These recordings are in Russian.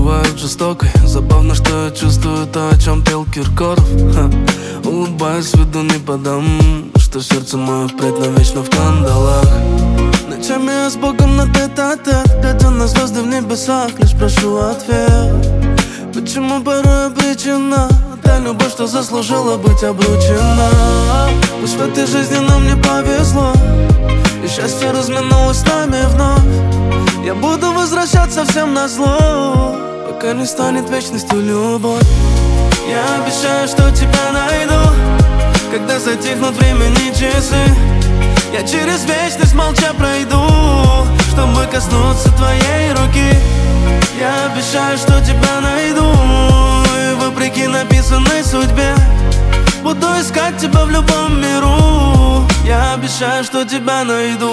бывает жестокой. Забавно, что я чувствую то, о чем пел Киркоров. Улыбаюсь, виду не подам, что сердце мое впредь навечно в кандалах. Ночами я с Богом на тет-а-тет, глядя на звезды в небесах, лишь прошу ответ. Почему порой обречена та любовь, что заслужила быть обручена? Пусть в этой жизни нам не повезло, и счастье разминулось с нами вновь. Я буду возвращаться всем назло, пока не станет вечностью любовь. Я обещаю, что тебя найду, когда затихнут времени часы. Я через вечность молча пройду, чтобы коснуться твоей руки. Я обещаю, что тебя найду, и вопреки написанной судьбе буду искать тебя в любом миру. Я обещаю, что тебя найду.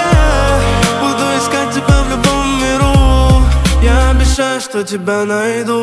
Что тебя найду.